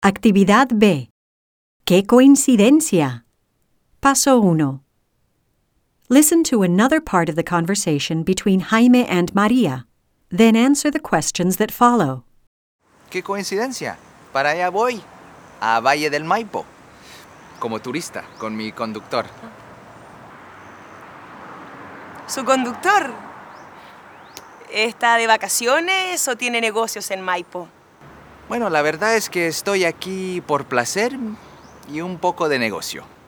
Actividad B. ¡Qué coincidencia! Paso 1. Listen to another part of the conversation between Jaime and María. Then answer the questions that follow. ¡Qué coincidencia! Para allá voy, a Valle del Maipo, como turista, con mi conductor. ¿Su conductor? ¿Está de vacaciones o tiene negocios en Maipo? Bueno, la verdad es que estoy aquí por placer y un poco de negocio.